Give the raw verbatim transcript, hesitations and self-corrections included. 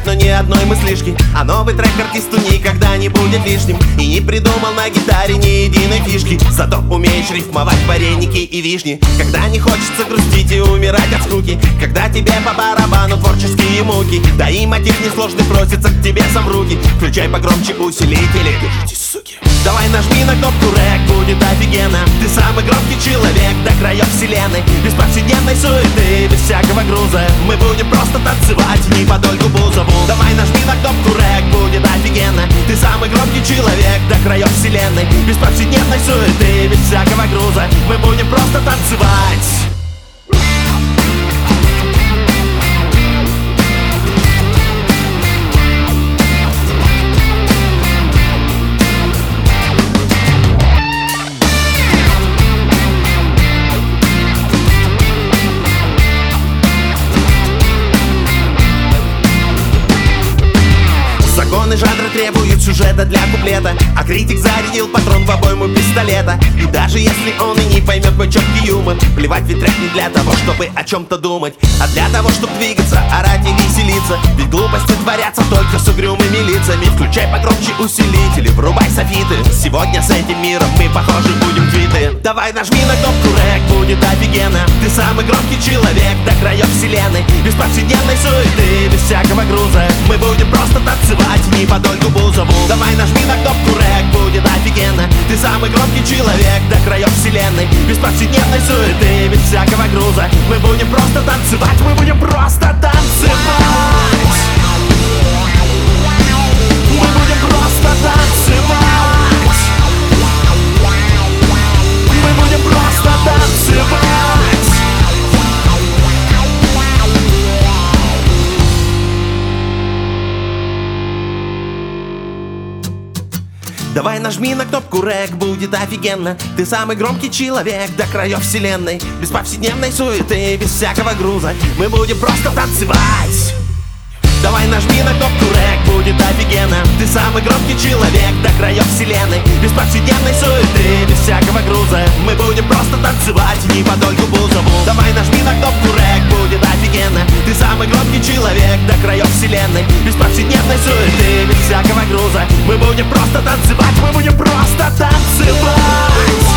но ни одной мыслишки. А новый трек артисту никогда не будет лишним. И не придумал на гитаре ни единой фишки. Зато умеешь рифмовать вареники и вишни. Когда не хочется грустить и умирать от скуки, когда тебе по барабану творческие муки, да и мотив несложный просится к тебе сам в руки. Включай погромче усилители, держитесь, суки. Давай нажми на кнопку рэк, будет офигенно. Ты самый громкий человек до краев вселенной. Без повседневной суеты, без всякого груза. Мы будем просто танцевать, не по Ольгу Бузову. Давай нажми на кнопку рэк, будет офигенно. Ты самый громкий человек до краев вселенной. Без повседневной суеты, без всякого груза. Мы будем просто танцевать. Законы жанра требуют сюжета для куплета, а критик зарядил патрон в обойму пистолета. И даже если он и не поймет мой четкий юмор, плевать, ведь трек не для того, чтобы о чем-то думать, а для того, чтобы двигаться, орать и веселиться. Ведь глупости творятся только с угрюмыми лицами. Включай погромче усилители, врубай софиты. Сегодня с этим миром мы, похоже, будем квиты. Давай нажми на кнопку рэк, будет офигенно. Ты самый громкий человек до краев вселенной. Без повседневной суеты, без всякого груза. Мы будем просто танцевать, не по Ольгу Бузову. Давай нажми на кнопку рэк, будет офигенно. Ты самый громкий человек до краев вселенной. Без повседневной суеты, без всякого груза. Мы будем просто танцевать, мы будем просто танцевать. Мы будем просто танцевать. Мы будем просто танцевать. Давай нажми на кнопку рэк, будет офигенно. Ты самый громкий человек до краев вселенной. Без повседневной суеты, без всякого груза. Мы будем просто танцевать. Давай нажми на кнопку рэк, будет офигенно. Ты самый громкий человек до краев вселенной. Без повседневной суеты, без всякого груза. Мы будем просто танцевать, не по Ольгу Бузову. Давай нажми на кнопку рэк, будет офигенно. Ты самый громкий человек до краев вселенной. Без повседневной суеты, без всякого груза. Мы будем просто танцевать, мы будем просто танцевать.